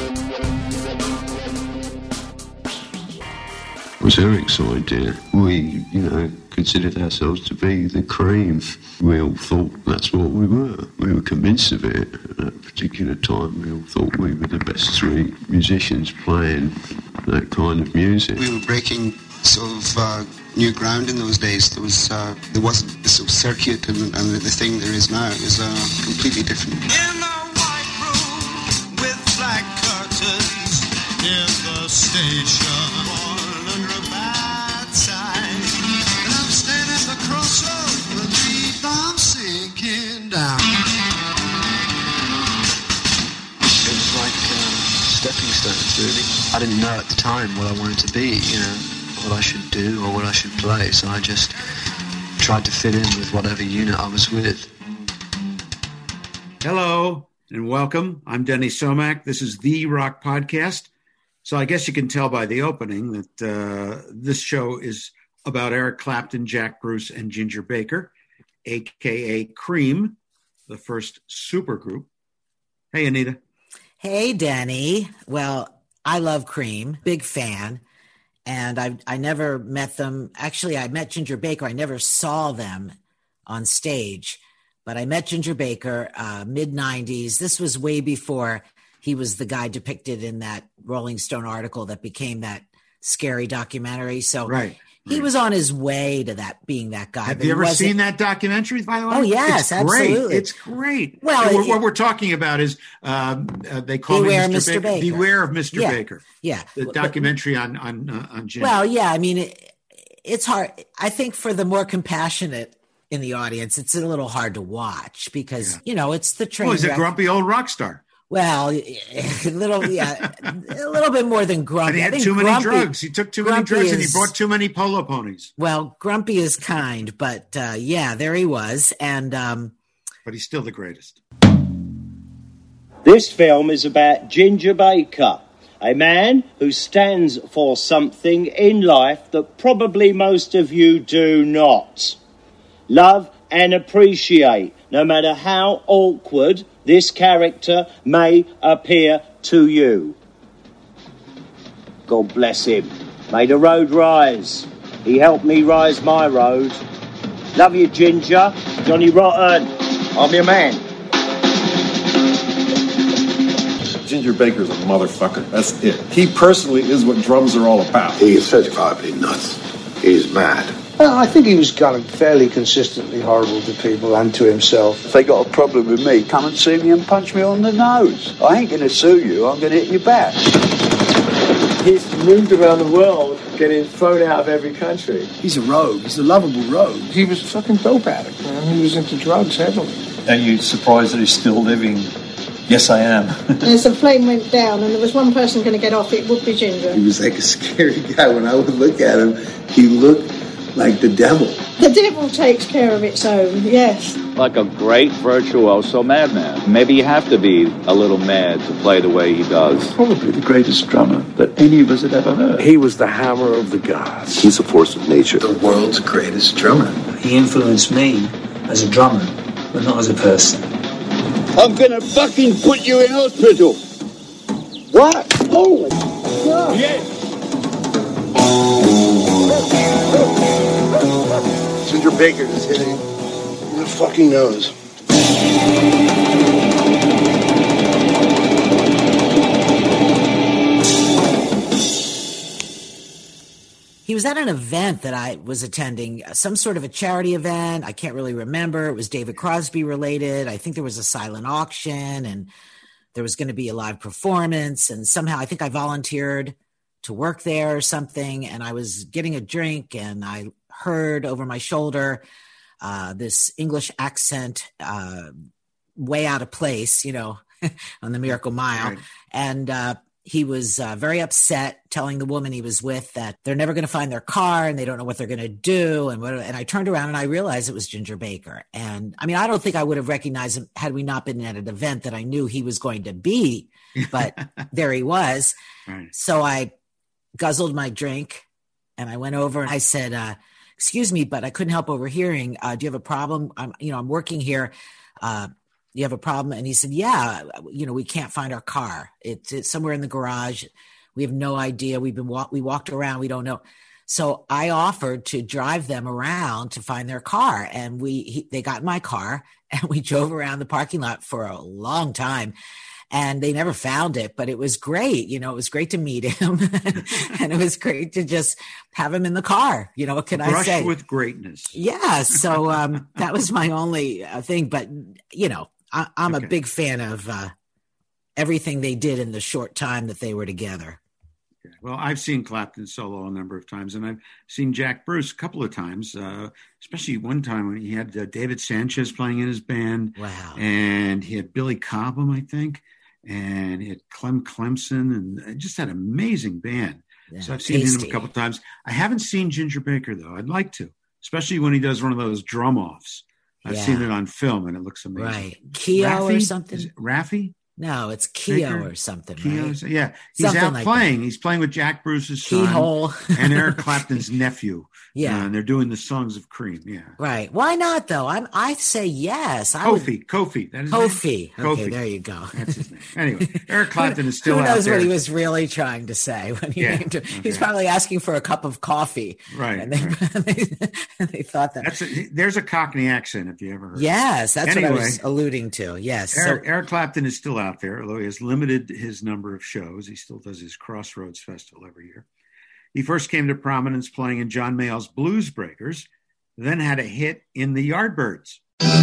It was Eric's idea. We, considered ourselves to be the Cream. We all thought that's what we were. We were convinced of it. At that particular time, we all thought we were the best three musicians playing that kind of music. We were breaking sort of new ground in those days. There wasn't the sort of circuit and the thing there is now. It was completely different. In a white room with black curtains near the station. Stepping stones, really. I didn't know at the time what I wanted to be, what I should do or what I should play, so I just tried to fit in with whatever unit I was with. Hello and welcome. I'm Denny Somack. This is The Rock Podcast. So I guess you can tell by the opening that this show is about Eric Clapton, Jack Bruce, and Ginger Baker, a.k.a. Cream, the first supergroup. Hey, Anita. Hey, Denny. Well, I love Cream, big fan. And I never met them. Actually, I met Ginger Baker. I never saw them on stage, but I met Ginger Baker mid-90s. This was way before he was the guy depicted in that Rolling Stone article that became that scary documentary. So right. He was on his way to that being that guy. Have you ever seen that documentary, by the way? Oh, yes, absolutely. It's great. Well, what we're talking about is they call Beware me Mr. Baker. Beware of Mr. Baker. Yeah. The documentary on Ginger. Well, yeah, I mean, it's hard. I think for the more compassionate in the audience, it's a little hard to watch because, it's the train. Well, he's a grumpy old rock star. Well, a little bit more than grumpy. And he had too many drugs. He took too many drugs and he bought too many polo ponies. Well, grumpy is kind, but there he was. And but he's still the greatest. This film is about Ginger Baker, a man who stands for something in life that probably most of you do not. Love and appreciate, no matter how awkward this character may appear to you. God bless him. May the road rise. He helped me rise my road. Love you, Ginger. Johnny Rotten. I'm your man. Ginger Baker's a motherfucker. That's it. He personally is what drums are all about. He's certifiably nuts. He's mad. Well, I think he was kind of fairly consistently horrible to people and to himself. If they got a problem with me, come and see me and punch me on the nose. I ain't going to sue you, I'm going to hit you back. He's moved around the world, getting thrown out of every country. He's a rogue. He's a lovable rogue. He was a fucking dope addict, man. He was into drugs heavily. Are you surprised that he's still living? Yes, I am. As the flame went down and there was one person going to get off, it would be Ginger. He was like a scary guy. When I would look at him, he looked like the devil. The devil takes care of its own, yes. Like a great virtuoso madman. Maybe you have to be a little mad to play the way he does. Probably the greatest drummer that any of us had ever heard. He was the hammer of the gods. He's a force of nature. The world's greatest drummer. He influenced me as a drummer, but not as a person. I'm gonna fucking put you in hospital. What? Holy God. Yes. Ginger Baker just hit him in the fucking nose. he was at an event that I was attending, some sort of a charity event. I can't really remember. It was David Crosby related. I think there was a silent auction and there was going to be a live performance. And somehow I think I volunteered to work there or something. And I was getting a drink and I heard over my shoulder this English accent way out of place, you know, on the Miracle Mile. Right. And he was very upset, telling the woman he was with that they're never going to find their car and they don't know what they're going to do. And I turned around and I realized it was Ginger Baker. And I mean, I don't think I would have recognized him had we not been at an event that I knew he was going to be, but there he was. Right. So I guzzled my drink and I went over and I said, excuse me, but I couldn't help overhearing. Do you have a problem? I'm working here. you have a problem? And he said, yeah, we can't find our car. It's somewhere in the garage. We have no idea. We walked around. We don't know. So I offered to drive them around to find their car. And they got in my car and we drove around the parking lot for a long time. And they never found it, but it was great. It was great to meet him. And it was great to just have him in the car. What can I say? Brush with greatness. Yeah. So that was my only thing. But, I'm a big fan of everything they did in the short time that they were together. Okay. Well, I've seen Clapton solo a number of times, and I've seen Jack Bruce a couple of times, especially one time when he had David Sanchez playing in his band. Wow. And he had Billy Cobham, I think. And he had Clem Clemson, and just had an amazing band. Yeah, so I've seen him a couple of times. I haven't seen Ginger Baker, though. I'd like to, especially when he does one of those drum offs. I've seen it on film, and it looks amazing. Right. Keo or something? Is it Raffi? No, it's Keo or something, right? Yeah. He's something out like playing. that. He's playing with Jack Bruce's son. Keyhole. And Eric Clapton's nephew. Yeah. And they're doing the songs of Cream. Yeah. Right. Why not, though? I say yes. Kofi. That is Kofi. Name? Okay, Kofi. there you go. That's his name. Anyway, Eric Clapton is still out there. Who knows what he was really trying to say when he named him. He's probably asking for a cup of coffee. Right. And they thought that. There's a Cockney accent, if you ever heard. Yes, that's what I was alluding to. Yes. Eric Clapton is still out there, although he has limited his number of shows. He still does his Crossroads Festival every year. He first came to prominence playing in John Mayall's Blues Breakers, then had a hit in the Yardbirds.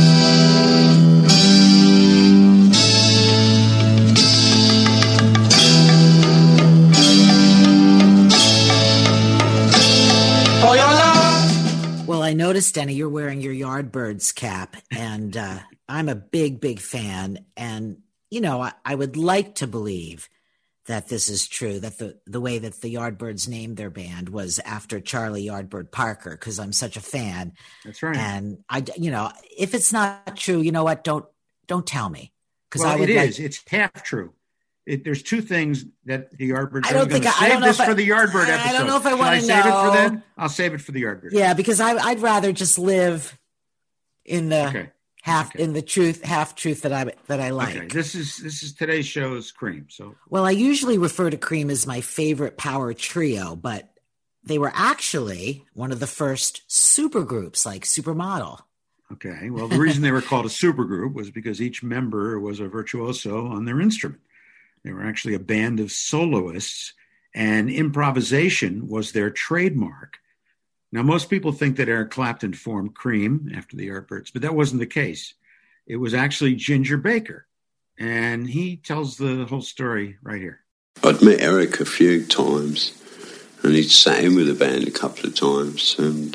Well, I noticed, Denny, you're wearing your Yardbirds cap, and I'm a big, big fan. And, I would like to believe that this is true, that the way that the Yardbirds named their band was after Charlie Yardbird Parker, because I'm such a fan. That's right. And if it's not true, you know what? Don't tell me. Well, it is. It's half true. There's two things that the Yardbirds. I don't think I don't know for the Yardbird episode. I don't know if I want to know. Save it for then? I'll save it for the Yardbird. Yeah, because I'd rather just live in the in the half truth that I like. Okay, this is today's show's Cream. So, well, I usually refer to Cream as my favorite power trio, but they were actually one of the first supergroups, like Supermodel. Okay, well, the reason they were called a supergroup was because each member was a virtuoso on their instrument. They were actually a band of soloists, and improvisation was their trademark. Now, most people think that Eric Clapton formed Cream after the Yardbirds, but that wasn't the case. It was actually Ginger Baker, and he tells the whole story right here. I'd met Eric a few times, and he'd sat in with the band a couple of times, and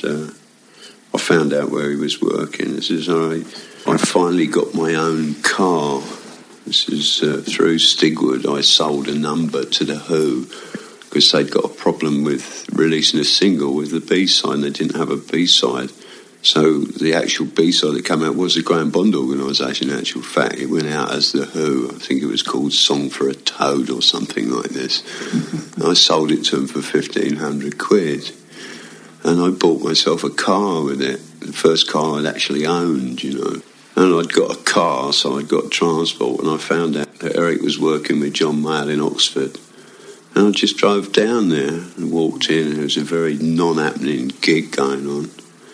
I found out where he was working. This is I finally got my own car. This is through Stigwood. I sold a number to The Who because they'd got a problem with releasing a single with the B-side, and they didn't have a B-side. So the actual B-side that came out was the Graham Bond organisation, in actual fact. It went out as The Who. I think it was called Song for a Toad or something like this. I sold it to them for 1,500 quid. And I bought myself a car with it, the first car I'd actually owned, And I'd got a car, so I'd got transport, and I found out that Eric was working with John Mayall in Oxford. And I just drove down there and walked in, and there was a very non-happening gig going on.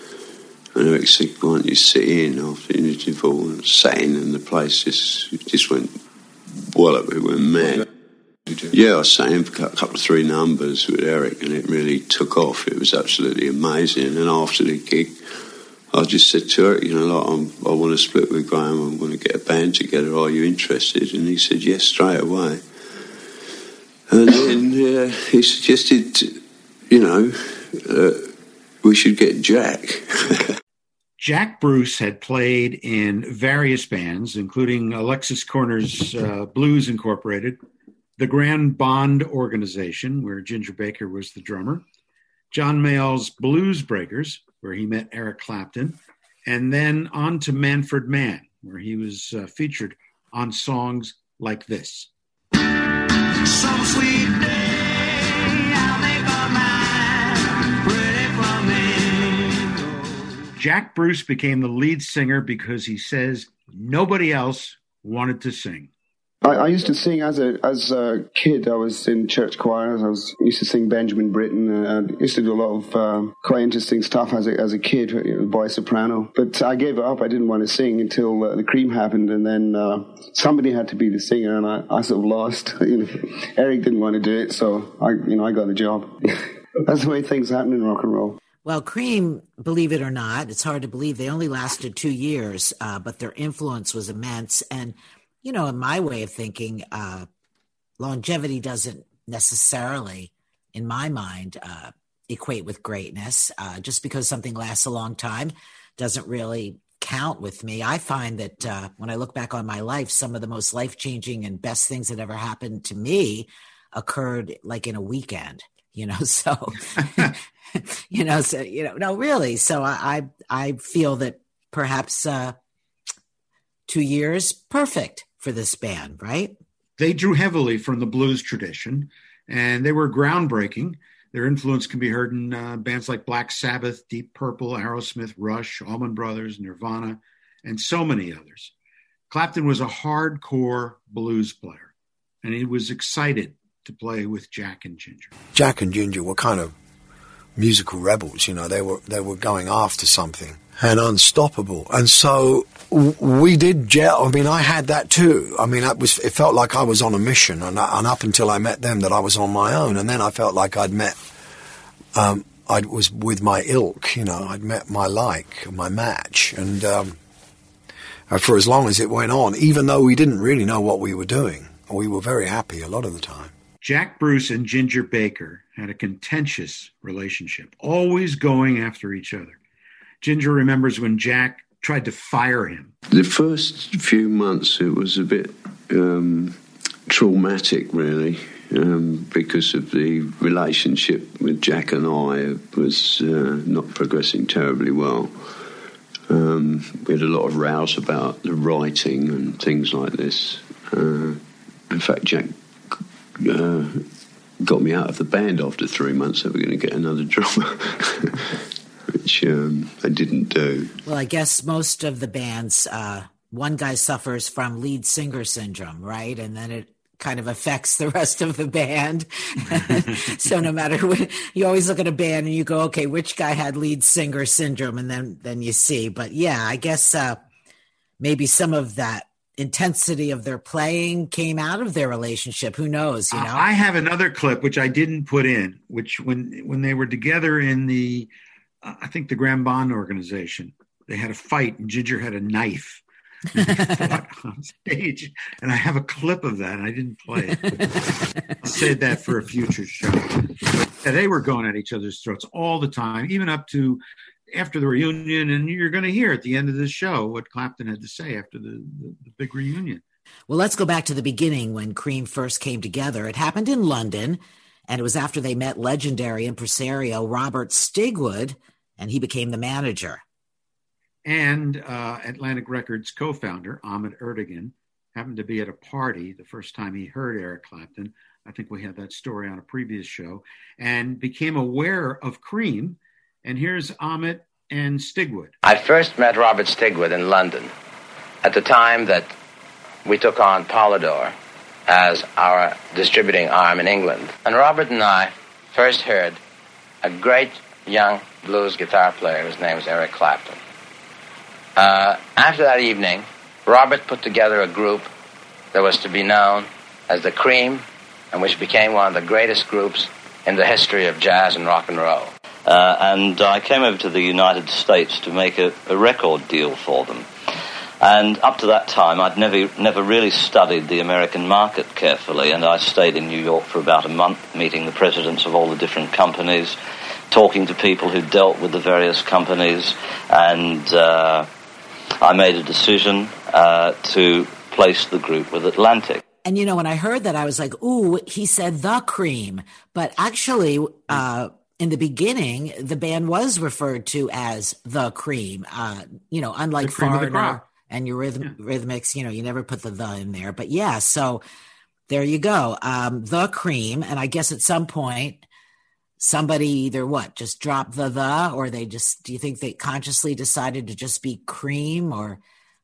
And Eric said, why don't you sit in after the interval? And I sat in, and the place just went wallop, it went mad. Yeah, I sat in for a couple of 3 numbers with Eric, and it really took off. It was absolutely amazing. And after the gig, I just said to Eric, I want to split with Graham, I want to get a band together, are you interested? And he said, yes, straight away. And then he suggested, we should get Jack. Jack Bruce had played in various bands, including Alexis Corner's Blues Incorporated, the Grand Bond Organization, where Ginger Baker was the drummer, John Mayall's Blues Breakers, where he met Eric Clapton, and then on to Manfred Mann, where he was featured on songs like this. Some sweet day, I'll make my mind ready for me. Jack Bruce became the lead singer because he says Nobody else wanted to sing. I used to sing as a kid. I was in church choirs. Used to sing Benjamin Britten. I used to do a lot of quite interesting stuff as a kid, boy soprano. But I gave it up. I didn't want to sing until the Cream happened, and then somebody had to be the singer, and I sort of lost. Eric didn't want to do it, so I got the job. That's the way things happen in rock and roll. Well, Cream, believe it or not, it's hard to believe they only lasted 2 years, but their influence was immense. And in my way of thinking, longevity doesn't necessarily, in my mind, equate with greatness. Just because something lasts a long time doesn't really count with me. I find that when I look back on my life, some of the most life-changing and best things that ever happened to me occurred like in a weekend, so, no, really. So I feel that perhaps 2 years, perfect for this band, right? They drew heavily from the blues tradition, and they were groundbreaking. Their influence can be heard in bands like Black Sabbath, Deep Purple, Aerosmith, Rush, Allman Brothers, Nirvana, and so many others. Clapton was a hardcore blues player, and he was excited to play with Jack and Ginger. Jack and Ginger were kind of musical rebels, they were going after something and unstoppable. And so we did gel. I mean, I had that too. I mean, it felt like I was on a mission, and up until I met them, that I was on my own. And then I felt like I was with my ilk, I'd met my match. And for as long as it went on, even though we didn't really know what we were doing, we were very happy a lot of the time. Jack Bruce and Ginger Baker had a contentious relationship, always going after each other. Ginger remembers when Jack tried to fire him. The first few months, it was a bit traumatic, really, because of the relationship with Jack and I was not progressing terribly well. We had a lot of rows about the writing and things like this. In fact, Jack got me out of the band after 3 months. They were going to get another drummer, which I didn't do. Well, I guess most of the bands, one guy suffers from lead singer syndrome, right? And then it kind of affects the rest of the band. So no matter what, you always look at a band and you go, okay, which guy had lead singer syndrome? And then you see. But yeah, I guess maybe some of that intensity of their playing came out of their relationship. Who knows? I have another clip which I didn't put in, which when they were together in the I think the Graham Bond organization, they had a fight and Ginger had a knife on stage, and I have a clip of that and I didn't play it. I'll save that for a future show. But yeah, they were going at each other's throats all the time, even up to after the reunion, and you're going to hear at the end of this show what Clapton had to say after the big reunion. Well, let's go back to the beginning when Cream first came together. It happened in London, and it was after they met legendary impresario Robert Stigwood, and he became the manager. And Atlantic Records co-founder Ahmet Ertegun happened to be at a party the first time he heard Eric Clapton. I think we had that story on a previous show, and became aware of Cream. And here's Ahmet and Stigwood. I first met Robert Stigwood in London at the time that we took on Polydor as our distributing arm in England. And Robert and I first heard a great young blues guitar player whose name was Eric Clapton. After that evening, Robert put together a group that was to be known as the Cream, and which became one of the greatest groups in the history of jazz and rock and roll. And I came over to the United States to make a record deal for them. And up to that time, I'd never really studied the American market carefully, and I stayed in New York for about a month, meeting the presidents of all the different companies, talking to people who dealt with the various companies, and I made a decision to place the group with Atlantic. And, when I heard that, I was like, ooh, he said the Cream. But actually, in the beginning, the band was referred to as the Cream, unlike Foreigner and your Rhythmics, you never put the in there. But yeah, so there you go. The Cream. And I guess at some point, somebody either just dropped the, or they just, do you think they consciously decided to just be Cream, or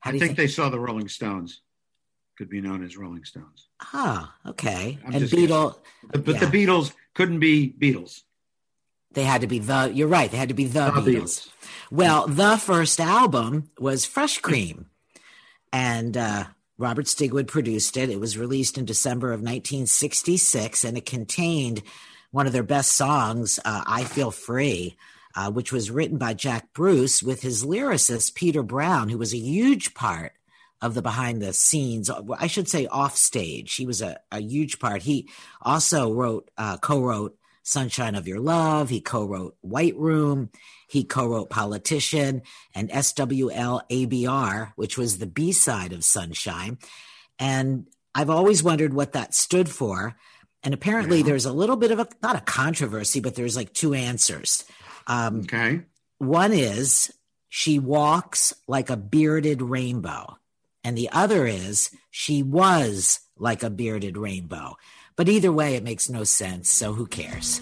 I think they saw the Rolling Stones. Could be known as Rolling Stones. Ah, okay. I'm And just Beatles. But the Beatles couldn't be Beatles. They had to be you're right, they had to be the Beatles. Well, the first album was Fresh Cream. And Robert Stigwood produced it. It was released in December of 1966, and it contained one of their best songs, I Feel Free, which was written by Jack Bruce with his lyricist, Peter Brown, who was a huge part of the behind the scenes, I should say off stage. He was a huge part. He also co-wrote Sunshine of Your Love. He co-wrote White Room. He co-wrote Politician and SWLABR, which was the B-side of Sunshine. And I've always wondered what that stood for. And apparently there's a little bit of not a controversy, but there's like two answers. Okay. One is she walks like a bearded rainbow. And the other is she was like a bearded rainbow. But either way, it makes no sense. So who cares?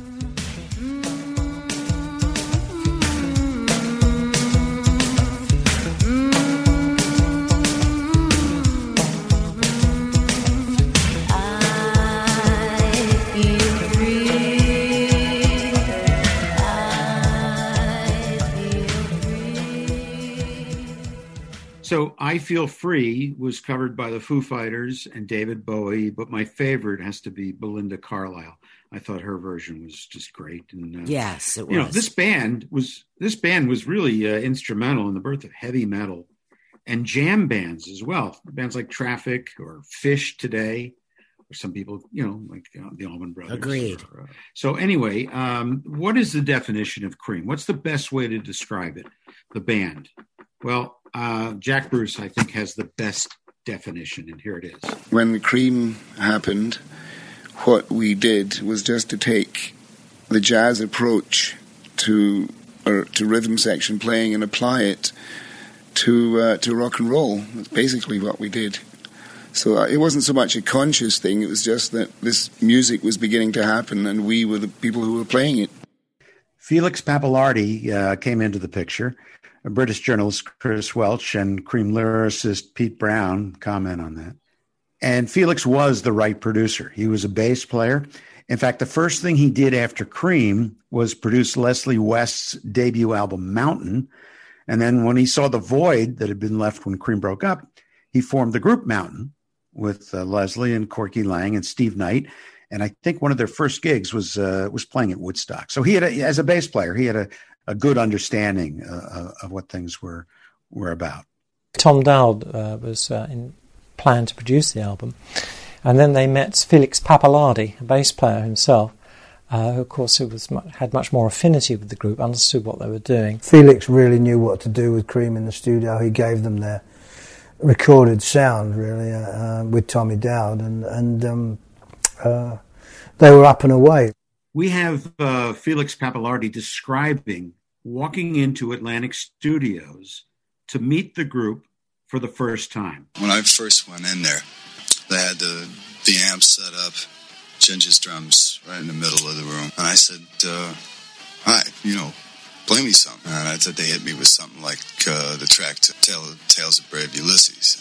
So I Feel Free was covered by the Foo Fighters and David Bowie, but my favorite has to be Belinda Carlisle. I thought her version was just great. And yes, it was. This band was really instrumental in the birth of heavy metal and jam bands as well. Bands like Traffic or Fish today, or some people, like the Allman Brothers. Agreed. So anyway, what is the definition of Cream? What's the best way to describe it? The band. Well, Jack Bruce, I think, has the best definition, and here it is. When the Cream happened, what we did was just to take the jazz approach to rhythm section playing and apply it to rock and roll. That's basically what we did. So it wasn't so much a conscious thing, it was just that this music was beginning to happen, and we were the people who were playing it. Felix Pappalardi came into the picture. British journalist Chris Welch and Cream lyricist Pete Brown comment on that. And Felix was the right producer. He was a bass player. In fact, the first thing he did after Cream was produce Leslie West's debut album, Mountain. And then when he saw the void that had been left when Cream broke up, he formed the group Mountain with Leslie and Corky Lang and Steve Knight. And I think one of their first gigs was playing at Woodstock. So he had, as a bass player, he had a good understanding of what things were about. Tom Dowd was planned to produce the album, and then they met Felix Pappalardi, a bass player himself, who of course had much more affinity with the group, understood what they were doing. Felix really knew what to do with Cream in the studio. He gave them their recorded sound, really, with Tommy Dowd, and they were up and away. We have Felix Pappalardi describing walking into Atlantic Studios to meet the group for the first time. When I first went in there, they had the amp set up, Ginger's drums right in the middle of the room. And I said, hi, play me something. And I said they hit me with something like the track Tales of Brave Ulysses.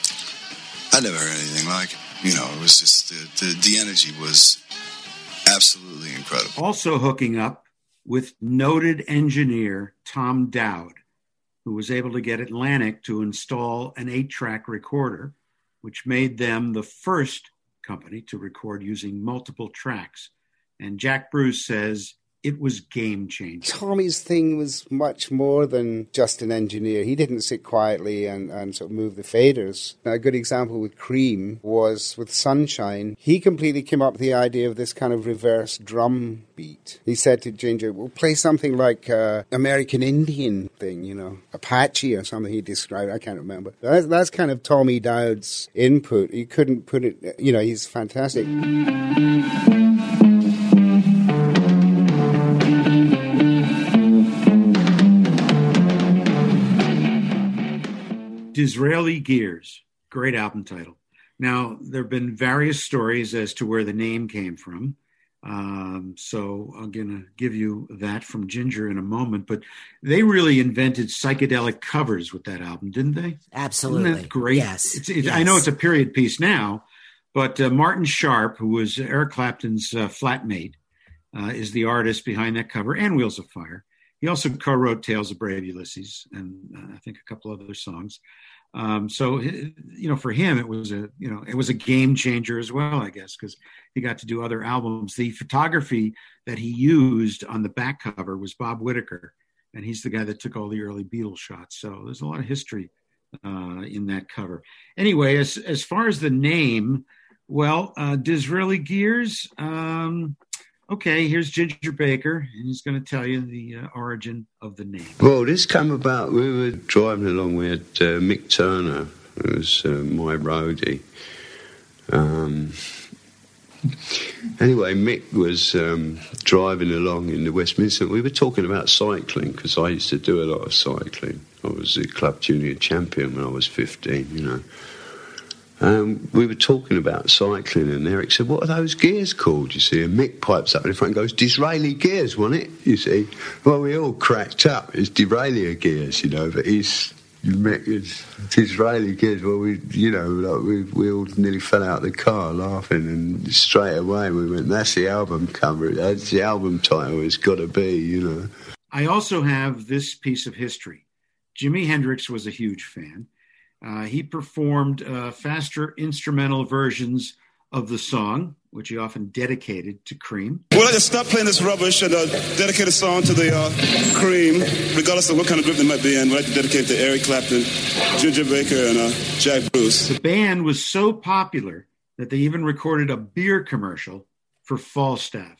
I never heard anything like it. It was just the energy was absolutely incredible. Also hooking up with noted engineer Tom Dowd, who was able to get Atlantic to install an 8-track recorder, which made them the first company to record using multiple tracks. And Jack Bruce says it was game-changing. Tommy's thing was much more than just an engineer. He didn't sit quietly and sort of move the faders. A good example with Cream was with Sunshine. He completely came up with the idea of this kind of reverse drum beat. He said to Ginger, we'll play something like American Indian thing, Apache or something he described. I can't remember. That's kind of Tommy Dowd's input. He couldn't put it, he's fantastic. Disraeli Gears, great album title. Now, there have been various stories as to where the name came from. So I'm going to give you that from Ginger in a moment. But they really invented psychedelic covers with that album, didn't they? Absolutely. Isn't that great? Yes. Yes. I know it's a period piece now, but Martin Sharp, who was Eric Clapton's flatmate, is the artist behind that cover and Wheels of Fire. He also co-wrote Tales of Brave Ulysses and I think a couple other songs. So, for him, it was a game changer as well, I guess, because he got to do other albums. The photography that he used on the back cover was Bob Whitaker, and he's the guy that took all the early Beatles shots. So there's a lot of history in that cover. Anyway, as far as the name, well, Disraeli Gears. Okay, here's Ginger Baker, and he's going to tell you the origin of the name. Well, this came about, we were driving along, we had Mick Turner, who was my roadie. Anyway, Mick was driving along in the Westminster. We were talking about cycling, because I used to do a lot of cycling. I was a club junior champion when I was 15, we were talking about cycling, and Eric said, "What are those gears called?" You see, and Mick pipes up in front and goes, "Disraeli gears, wasn't it?" You see, well, we all cracked up. It's derailleur gears, but Mick is Disraeli gears. Well, we all nearly fell out of the car laughing, and straight away we went, "That's the album cover. That's the album title. It's got to be, I also have this piece of history. Jimi Hendrix was a huge fan. He performed faster instrumental versions of the song, which he often dedicated to Cream. Well, I just stopped playing this rubbish and dedicate a song to the Cream, regardless of what kind of group they might be in. We'd like to dedicate it to Eric Clapton, Ginger Baker, and Jack Bruce. The band was so popular that they even recorded a beer commercial for Falstaff.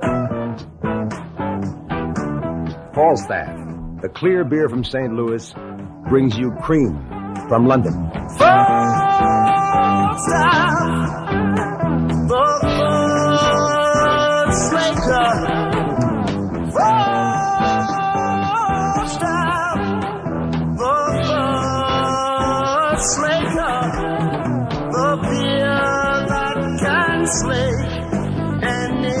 Falstaff, the clear beer from St. Louis, brings you Cream from London. Falstaff, the first slaker. Falstaff, the first slaker. The beer that can slay any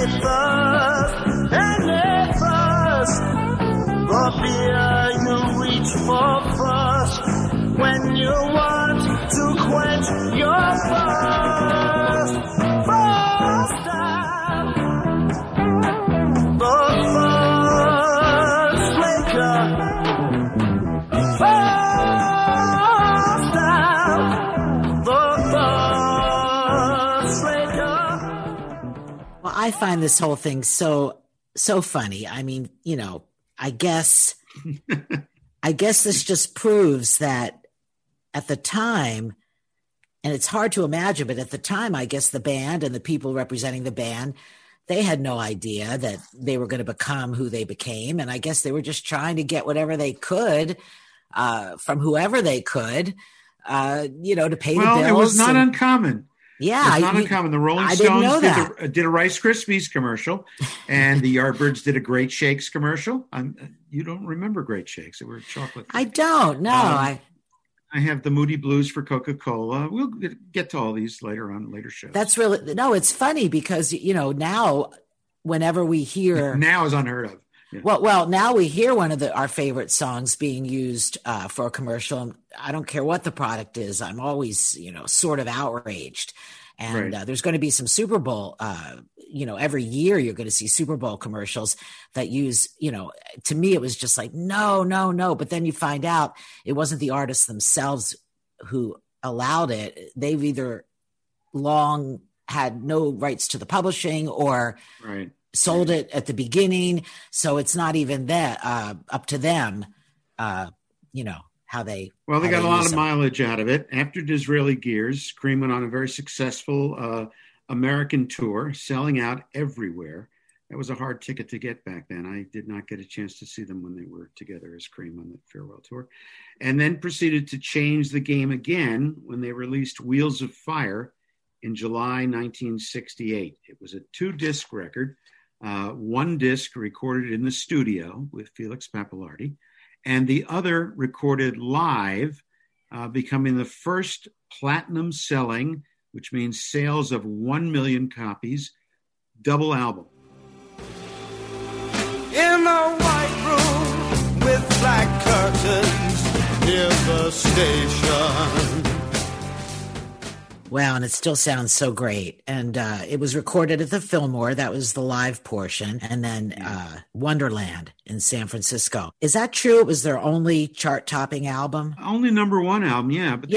thirst. The beer you reach for first when you want to quench your thirst. Falstaff, the first slaker. Falstaff, the first slaker. Well, I find this whole thing so funny. I mean, I guess this just proves that at the time, and it's hard to imagine, but at the time, I guess the band and the people representing the band, they had no idea that they were going to become who they became. And I guess they were just trying to get whatever they could from whoever they could, to pay the bills. Well, it was not uncommon. Yeah. It's not uncommon. The Rolling Stones did a Rice Krispies commercial, and the Yardbirds did a Great Shakes commercial. You don't remember Great Shakes. They were chocolate. I don't, no. I have the Moody Blues for Coca-Cola. We'll get to all these later on, later shows. That's really, no, it's funny because, now whenever we hear. Now is unheard of. Yeah. Well, now we hear one of our favorite songs being used for a commercial. I don't care what the product is. I'm always, sort of outraged. And right. There's going to be some Super Bowl, every year you're going to see Super Bowl commercials that use, to me, it was just like, no. But then you find out it wasn't the artists themselves who allowed it. They've either long had no rights to the publishing or sold it at the beginning. So it's not even that up to them, how they. Well, they got a lot of mileage out of it. After Disraeli Gears, Cream went on a very successful American tour, selling out everywhere. That was a hard ticket to get back then. I did not get a chance to see them when they were together as Cream on the farewell tour. And then proceeded to change the game again when they released Wheels of Fire in July 1968. It was a 2-disc record, 1 disc recorded in the studio with Felix Pappalardi, and the other recorded live, becoming the first platinum selling, which means sales of 1 million copies, double album. In a white room with black curtains near the station. Wow, and it still sounds so great. And it was recorded at the Fillmore. That was the live portion. And then Wonderland in San Francisco. Is that true? It was their only chart-topping album? Only #1 album, yeah. But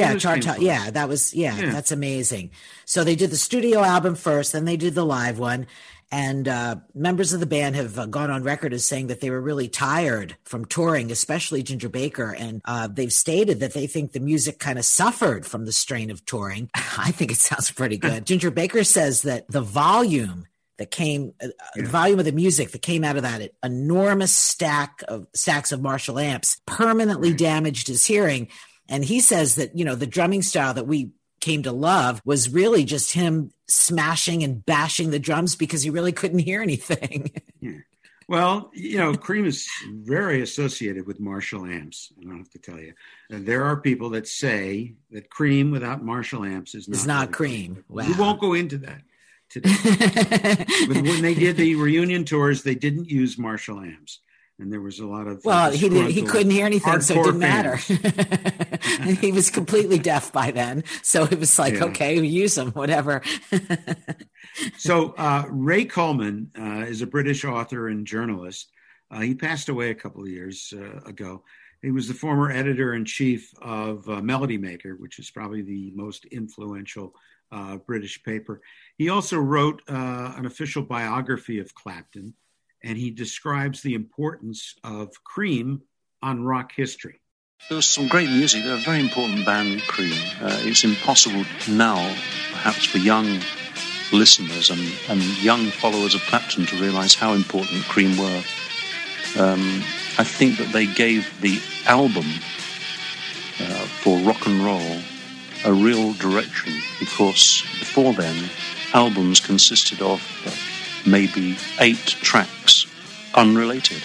that's amazing. So they did the studio album first, then they did the live one. And members of the band have gone on record as saying that they were really tired from touring, especially Ginger Baker. And they've stated that they think the music kind of suffered from the strain of touring. I think it sounds pretty good. Ginger Baker says that the volume that came, the volume of the music that came out of that enormous stacks of Marshall amps permanently damaged his hearing. And he says that, the drumming style that we came to love was really just him smashing and bashing the drums because he really couldn't hear anything. Yeah. Well, Cream is very associated with Marshall amps. I don't have to tell you. There are people that say that Cream without Marshall amps is not really Cream. Wow. We won't go into that today. But when they did the reunion tours, they didn't use Marshall amps. And there was a lot of... Well, he couldn't hear anything, so it didn't matter. He was completely deaf by then. So it was like, okay, we use them, whatever. So Ray Coleman is a British author and journalist. He passed away a couple of years ago. He was the former editor-in-chief of Melody Maker, which is probably the most influential British paper. He also wrote an official biography of Clapton, and he describes the importance of Cream on rock history. There was some great music. They're a very important band, Cream. It's impossible now, perhaps for young listeners and young followers of Clapton to realise how important Cream were. I think that they gave the album for rock and roll a real direction, because before then, albums consisted of maybe 8 tracks, unrelated,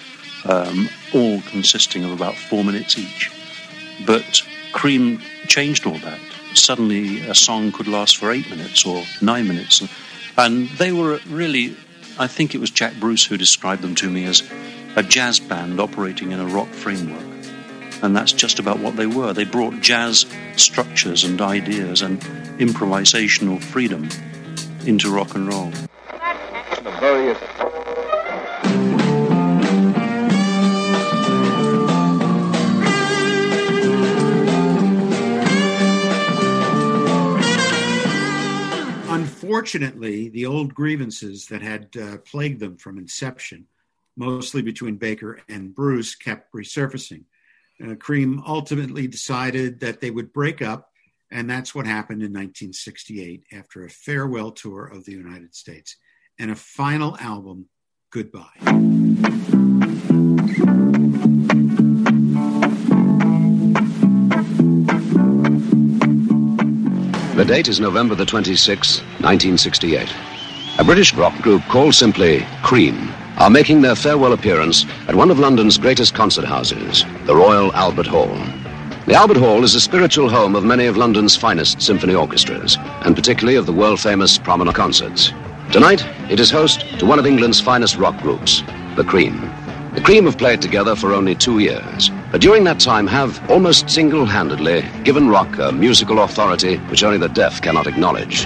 all consisting of about 4 minutes each. But Cream changed all that. Suddenly a song could last for 8 minutes or 9 minutes. And they were really, I think it was Jack Bruce who described them to me as a jazz band operating in a rock framework. And that's just about what they were. They brought jazz structures and ideas and improvisational freedom into rock and roll. Unfortunately, the old grievances that had plagued them from inception, mostly between Baker and Bruce, kept resurfacing. Cream ultimately decided that they would break up, and that's what happened in 1968 after a farewell tour of the United States and a final album, Goodbye. The date is November the 26th, 1968. A British rock group called simply Cream are making their farewell appearance at one of London's greatest concert houses, the Royal Albert Hall. The Albert Hall is a spiritual home of many of London's finest symphony orchestras, and particularly of the world-famous Promenade concerts. Tonight, it is host to one of England's finest rock groups, the Cream. The Cream have played together for only 2 years, but during that time have almost single-handedly given rock a musical authority which only the deaf cannot acknowledge.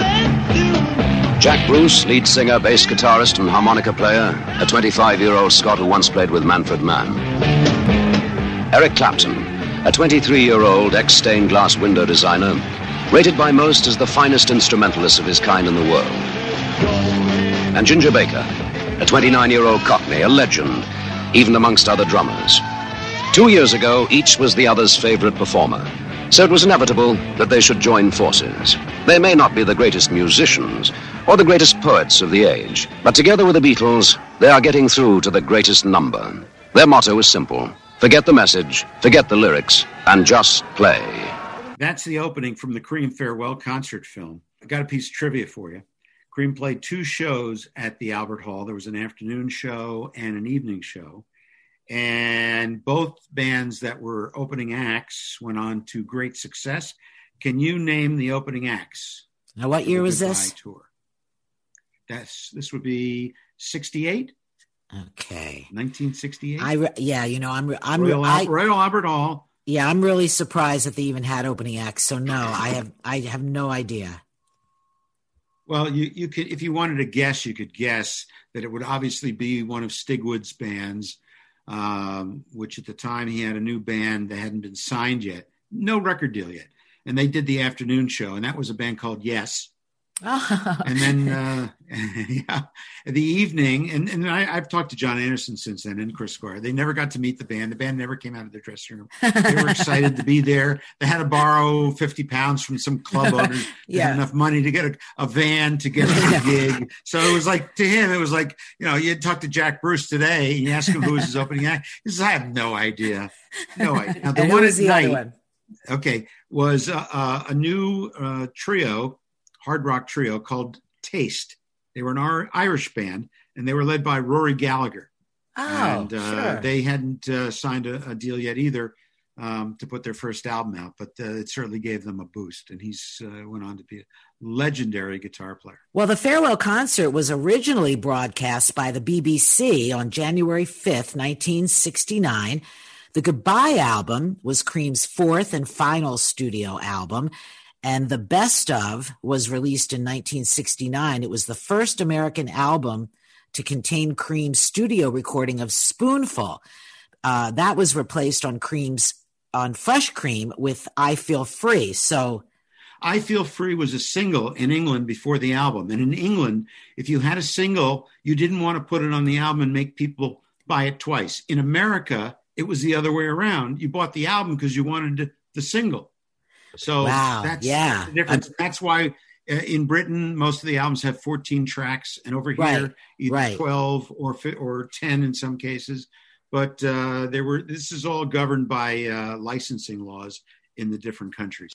Jack Bruce, lead singer, bass guitarist, and harmonica player, a 25-year-old Scot who once played with Manfred Mann. Eric Clapton, a 23-year-old ex-stained glass window designer, rated by most as the finest instrumentalist of his kind in the world. And Ginger Baker, a 29-year-old Cockney, a legend, even amongst other drummers. 2 years ago, each was the other's favorite performer, so it was inevitable that they should join forces. They may not be the greatest musicians or the greatest poets of the age, but together with the Beatles, they are getting through to the greatest number. Their motto is simple: forget the message, forget the lyrics, and just play. That's the opening from the Cream farewell concert film. I got a piece of trivia for you. Cream played 2 shows at the Albert Hall. There was an afternoon show and an evening show. And both bands that were opening acts went on to great success. Can you name the opening acts? Now, what year was this? Tour? This would be 68. Okay. 1968. Royal Albert Hall. Yeah, I'm really surprised that they even had opening acts. So no, I have no idea. Well, you could, if you wanted to guess, you could guess that it would obviously be one of Stigwood's bands, which at the time he had a new band that hadn't been signed yet, no record deal yet, and they did the afternoon show, and that was a band called Yes. And then the evening, and I've talked to John Anderson since then and Chris Squire. They never got to meet the band. The band never came out of their dressing room. They were excited to be there. They had to borrow 50 pounds from some club owner to have enough money to get a van to get a gig. So it was like, to him, it was like, you'd talk to Jack Bruce today and you ask him who was his opening act. He says, I have no idea. No idea. Now, the one at night, was a new trio, hard rock trio called Taste. They were an Irish band, and they were led by Rory Gallagher. Oh, sure. They hadn't signed a deal yet either to put their first album out, but it certainly gave them a boost. And he's went on to be a legendary guitar player. Well, the farewell concert was originally broadcast by the BBC on January 5th, 1969. The Goodbye album was Cream's fourth and final studio album, and the Best Of was released in 1969. It was the first American album to contain Cream's studio recording of Spoonful. That was replaced on Fresh Cream with I Feel Free. So I Feel Free was a single in England before the album. And in England, if you had a single, you didn't want to put it on the album and make people buy it twice. In America, it was the other way around. You bought the album because you wanted the single. So that's the difference. That's why in Britain, most of the albums have 14 tracks, and over here, either 12 or 10 in some cases. But this is all governed by licensing laws in the different countries.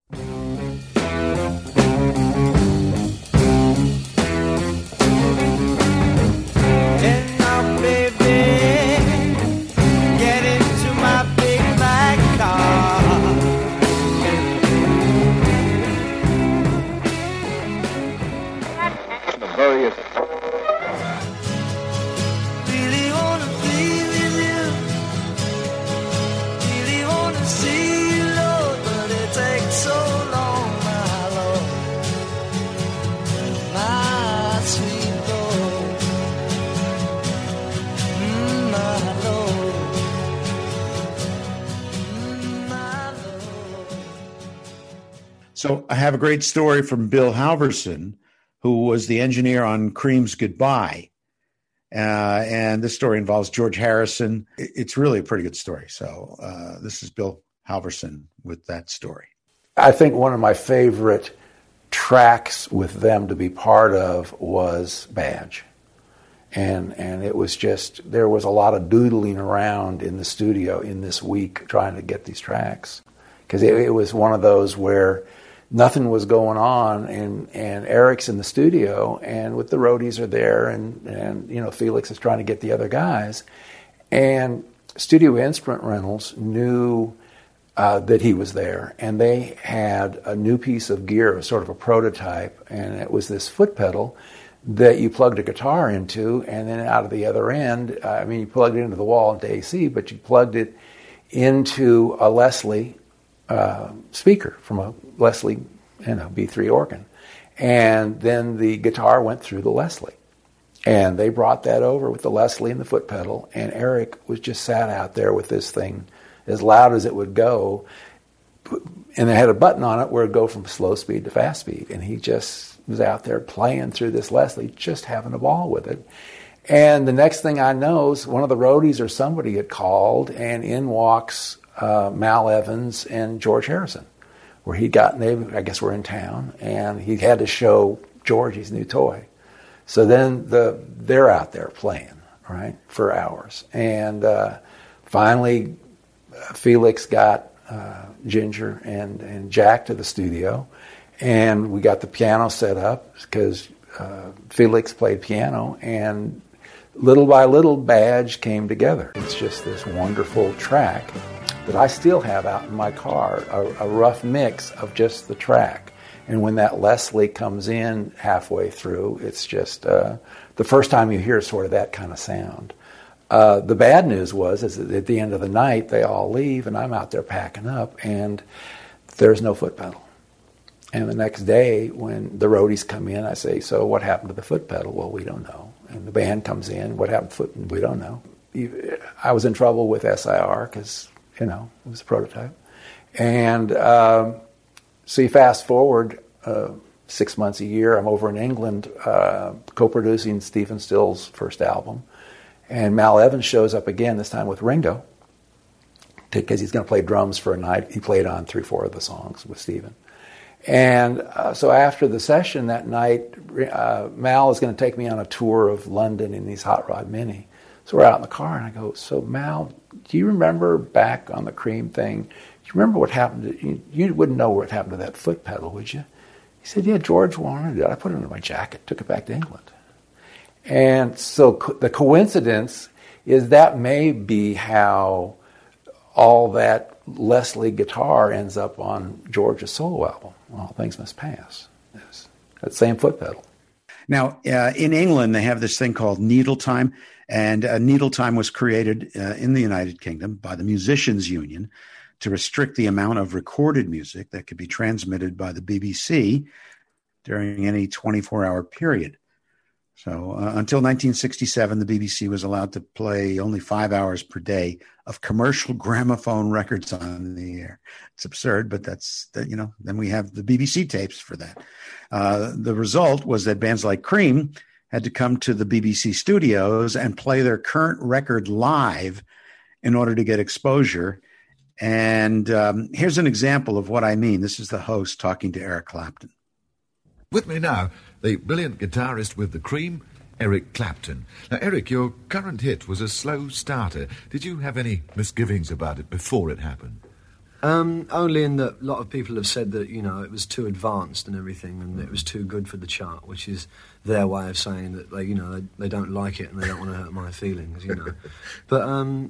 So I have a great story from Bill Halverson, who was the engineer on Cream's Goodbye. And this story involves George Harrison. It's really a pretty good story. So this is Bill Halverson with that story. I think one of my favorite tracks with them to be part of was Badge. And it was just, there was a lot of doodling around in the studio in this week trying to get these tracks. Because it was one of those where nothing was going on, and Eric's in the studio, and with the roadies are there, and Felix is trying to get the other guys, and Studio Instrument Rentals knew that he was there, and they had a new piece of gear, sort of a prototype, and it was this foot pedal that you plugged a guitar into, and then out of the other end, you plugged it into the wall into AC, but you plugged it into a Leslie speaker from a Leslie, B3 organ. And then the guitar went through the Leslie. And they brought that over with the Leslie and the foot pedal, and Eric was just sat out there with this thing as loud as it would go. And it had a button on it where it would go from slow speed to fast speed. And he just was out there playing through this Leslie, just having a ball with it. And the next thing I know is one of the roadies or somebody had called, and in walks Mal Evans and George Harrison, where he'd gotten, I guess we're in town, and he had to show George his new toy. So then they're out there playing, right, for hours. And finally, Felix got Ginger and Jack to the studio, and we got the piano set up because Felix played piano, and little by little, Badge came together. It's just this wonderful track that I still have out in my car, a rough mix of just the track. And when that Leslie comes in halfway through, it's just the first time you hear sort of that kind of sound. The bad news is that at the end of the night, they all leave, and I'm out there packing up, and there's no foot pedal. And the next day, when the roadies come in, I say, so what happened to the foot pedal? Well, we don't know. And the band comes in, what happened to the foot? We don't know. I was in trouble with SIR because, it was a prototype. And so you fast forward 6 months, a year, I'm over in England co-producing Stephen Still's first album. And Mal Evans shows up again, this time with Ringo, because he's going to play drums for a night. He played on 3-4 of the songs with Stephen. And so after the session that night, Mal is going to take me on a tour of London in these Hot Rod Mini. So we're out in the car, and I go, so Mal, do you remember back on the Cream thing, do you remember what happened to, you wouldn't know what happened to that foot pedal, would you? He said, yeah, George wanted it. I put it under my jacket, took it back to England. And so the coincidence is that may be how all that Leslie guitar ends up on George's solo album, All Things Must Pass. It's that same foot pedal. Now, in England, they have this thing called Needle Time, and Needle Time was created in the United Kingdom by the Musicians Union to restrict the amount of recorded music that could be transmitted by the BBC during any 24-hour period. So until 1967, the BBC was allowed to play only 5 hours per day of commercial gramophone records on the air. It's absurd, but then we have the BBC tapes for that. The result was that bands like Cream had to come to the BBC studios and play their current record live in order to get exposure. And here's an example of what I mean. This is the host talking to Eric Clapton. With me now, the brilliant guitarist with the Cream, Eric Clapton. Now, Eric, your current hit was a slow starter. Did you have any misgivings about it before it happened? Only in that a lot of people have said that, it was too advanced and everything, and it was too good for the chart, which is their way of saying that they don't like it and they don't want to hurt my feelings, But,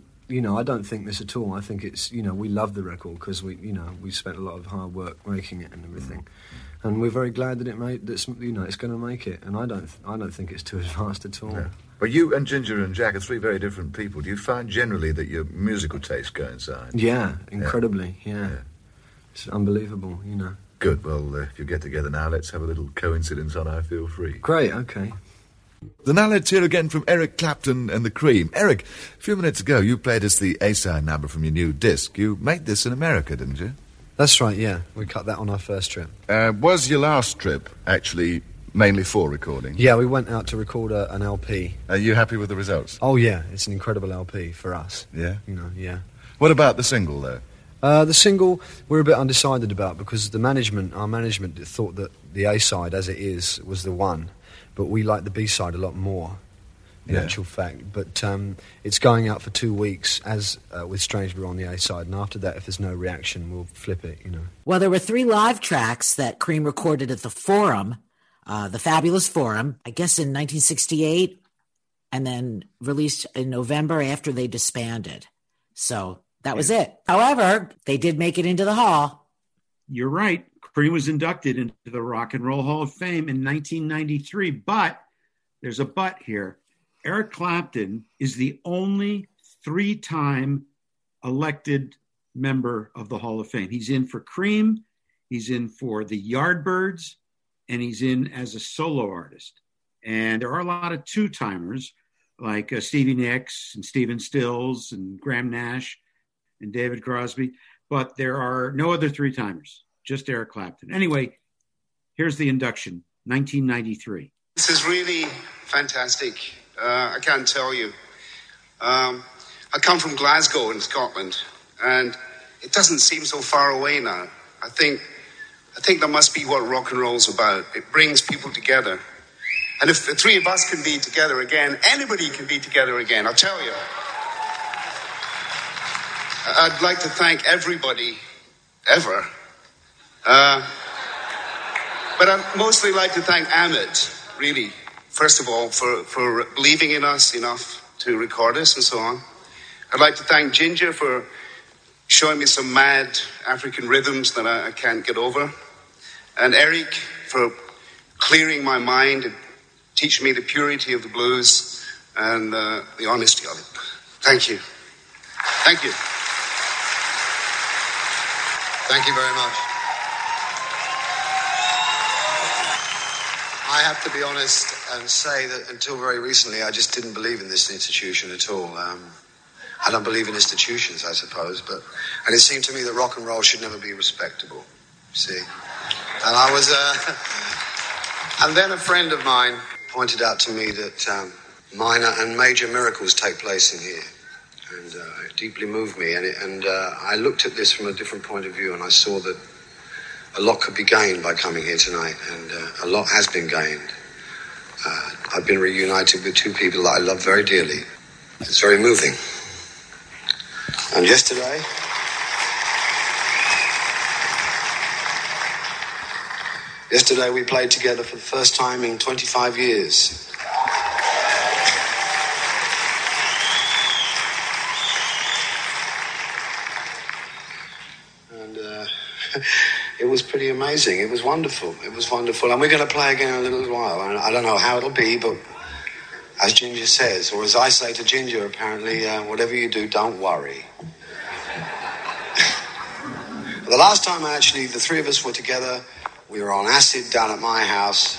I don't think this at all. I think it's, we love the record because we spent a lot of hard work making it and everything. And we're very glad that it's going to make it. And I don't think it's too advanced at all. Yeah. Well, you and Ginger and Jack are three very different people. Do you find generally that your musical tastes coincide? Yeah, incredibly, yeah. It's unbelievable, Good. Well, if you get together now, let's have a little coincidence on I Feel Free. Great, okay. So now let's hear again from Eric Clapton and the Cream. Eric, a few minutes ago you played us the A-side number from your new disc. You made this in America, didn't you? That's right, yeah. We cut that on our first trip. Was your last trip actually mainly for recording? Yeah, we went out to record an LP. Are you happy with the results? Oh, yeah. It's an incredible LP for us. Yeah? Yeah. What about the single, though? The single, we're a bit undecided about because our management thought that the A-side, as it is, was the one. But we like the B-side a lot more, in actual fact. But it's going out for 2 weeks, as with Strange Brew on the A-side. And after that, if there's no reaction, we'll flip it, Well, there were 3 live tracks that Cream recorded at the Forum, the Fabulous Forum, I guess in 1968, and then released in November after they disbanded. So that was it. However, they did make it into the Hall. You're right. Cream was inducted into the Rock and Roll Hall of Fame in 1993, but there's a but here. Eric Clapton is the only 3-time elected member of the Hall of Fame. He's in for Cream, he's in for the Yardbirds, and he's in as a solo artist. And there are a lot of 2-timers like Stevie Nicks and Stephen Stills and Graham Nash and David Crosby, but there are no other 3-timers. Just Eric Clapton. Anyway, here's the induction, 1993. This is really fantastic. I can't tell you. I come from Glasgow in Scotland, and it doesn't seem so far away now. I think that must be what rock and roll's about. It brings people together. And if the 3 of us can be together again, anybody can be together again, I'll tell you. I'd like to thank everybody, ever. But I'd mostly like to thank Amit, really, first of all, for believing in us enough to record us and so on. I'd like to thank Ginger for showing me some mad African rhythms that I can't get over. and Eric for clearing my mind and teaching me the purity of the blues and the honesty of it. Thank you. Thank you. Thank you very much. I have to be honest and say that until very recently, I just didn't believe in this institution at all. I don't believe in institutions, I suppose, and it seemed to me that rock and roll should never be respectable. See, and I was, and then a friend of mine pointed out to me that minor and major miracles take place in here, and it deeply moved me. And I looked at this from a different point of view, and I saw that a lot could be gained by coming here tonight, and a lot has been gained. I've been reunited with two people that I love very dearly. It's very moving. And yesterday we played together for the first time in 25 years. And it was pretty amazing. It was wonderful. It was wonderful. And we're going to play again in a little while. And I don't know how it'll be, but as Ginger says, or as I say to Ginger, apparently, whatever you do, don't worry. The last time the three of us were together, we were on acid down at my house.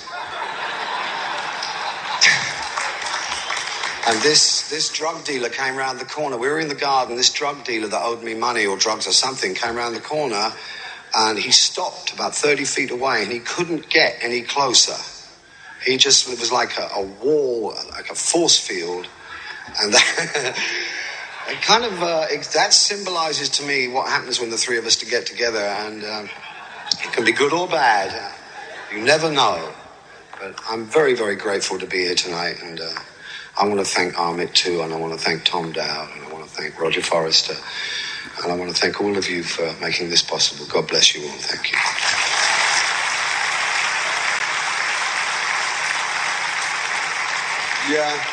And this drug dealer came round the corner. We were in the garden. This drug dealer that owed me money or drugs or something came round the corner, and he stopped about 30 feet away, and he couldn't get any closer. It was like a wall, like a force field. And it kind of, that symbolizes to me what happens when the three of us get together, and it can be good or bad. You never know. But I'm very, very grateful to be here tonight, and I want to thank Amit too, and I want to thank Tom Dowd, and I want to thank Roger Forrester, and I want to thank all of you for making this possible. God bless you all. Thank you. Yeah,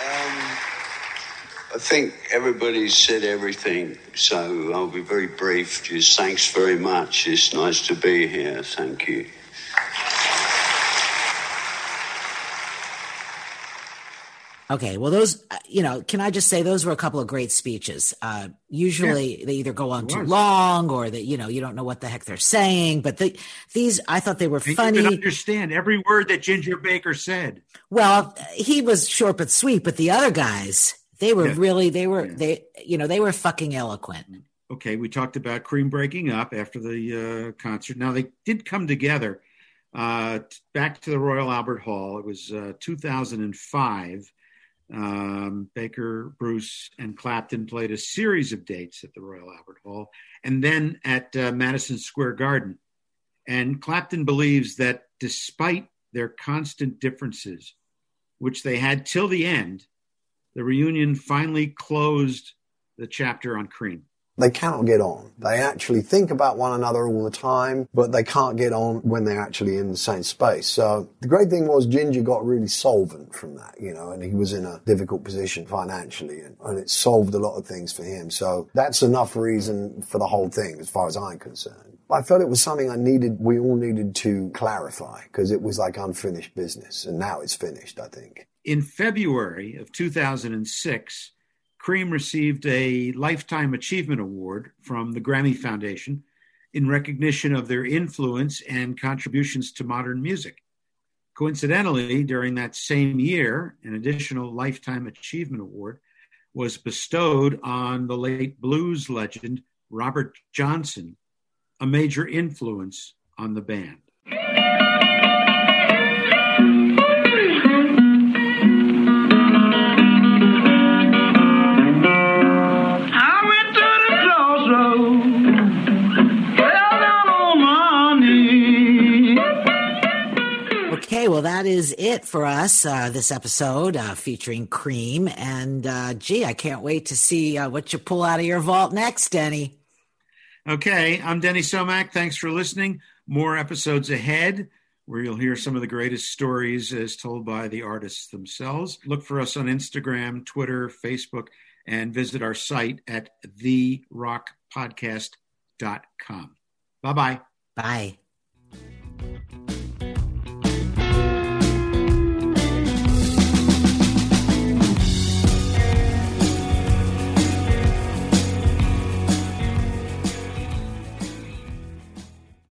I think everybody's said everything, so I'll be very brief. Just thanks very much. It's nice to be here. Thank you. Okay, well, those, can I just say those were a couple of great speeches. Usually they either go on too long or that, you don't know what the heck they're saying. But these, I thought they were funny. You could understand every word that Ginger Baker said. Well, he was short but sweet, but the other guys, they were they were fucking eloquent. Okay, we talked about Cream breaking up after the concert. Now, they did come together back to the Royal Albert Hall. It was 2005. Baker, Bruce, and Clapton played a series of dates at the Royal Albert Hall and then at Madison Square Garden. And Clapton believes that despite their constant differences, which they had till the end, the reunion finally closed the chapter on Cream. They cannot get on. They actually think about one another all the time, but they can't get on when they're actually in the same space. So the great thing was Ginger got really solvent from that, and he was in a difficult position financially, and it solved a lot of things for him. So that's enough reason for the whole thing as far as I'm concerned. I felt it was something we all needed to clarify because it was like unfinished business, and now it's finished, I think. In February of 2006, Cream received a Lifetime Achievement Award from the Grammy Foundation in recognition of their influence and contributions to modern music. Coincidentally, during that same year, an additional Lifetime Achievement Award was bestowed on the late blues legend Robert Johnson, a major influence on the band. Okay, well, that is it for us, this episode featuring Cream. And, I can't wait to see what you pull out of your vault next, Denny. Okay, I'm Denny Somack. Thanks for listening. More episodes ahead where you'll hear some of the greatest stories as told by the artists themselves. Look for us on Instagram, Twitter, Facebook, and visit our site at therockpodcast.com. Bye-bye. Bye.